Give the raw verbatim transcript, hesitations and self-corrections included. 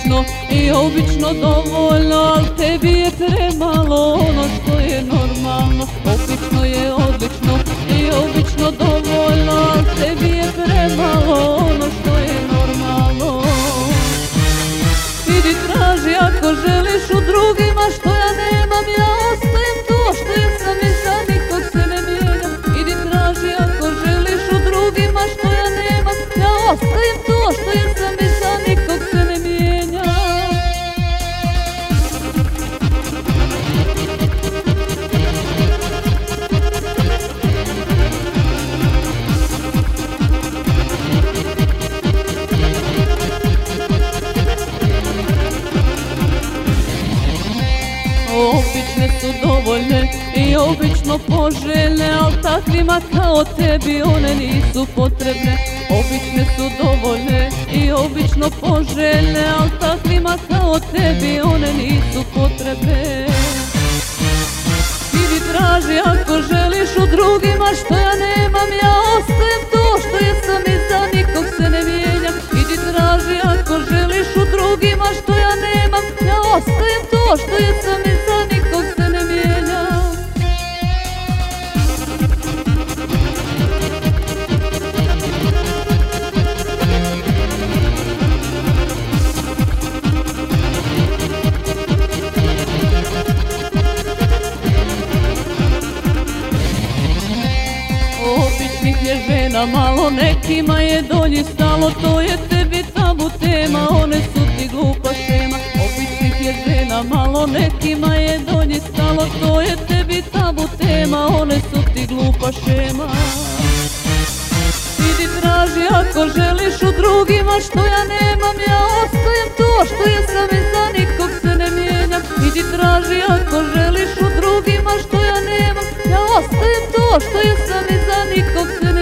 obično i obično dovoljno, al tebi je premalo ono što je normalno. Obično je odlično i obično dovoljno, al tebi je premalo ono što je normalno. Idi traži ako želiš u drugima što ja nemam, ja ostajem to što ja sam i za nikog se ne mijenjam. Idi traži ako želiš u drugima što ja nemam, ja ostajem to što ja sam i za nikog se ne mijenjam. Obične su dovoljne i obično poželjne, al takvima kao tebi one nisu potrebne. Obične su dovoljne i obično poželjne, al takvima kao tebi one nisu potrebne. Idi traži ako želiš u drugima što ja nemam, ja ostajem to što ja sam i za nikog se ne mijenjam. Idi traži ako želiš u drugima što ja nemam, ja ostajem to što ja sam i za nikog se ne mijenjam. Običnih je žena malo, nekima je do njih stalo, to je tebi tabu tema, one su ti glupa šema. Običnih je žena malo, nekima je do njih stalo, to je tebi tabu tema, one su ti glupa šema. Idi traži ako želiš u drugima što ja nemam, ja ostajem to što ja sam i za nikog se ne mijenjam. Idi traži ako želiš u drugima što ja nemam, ja ostajem to što ja sam i za nikog se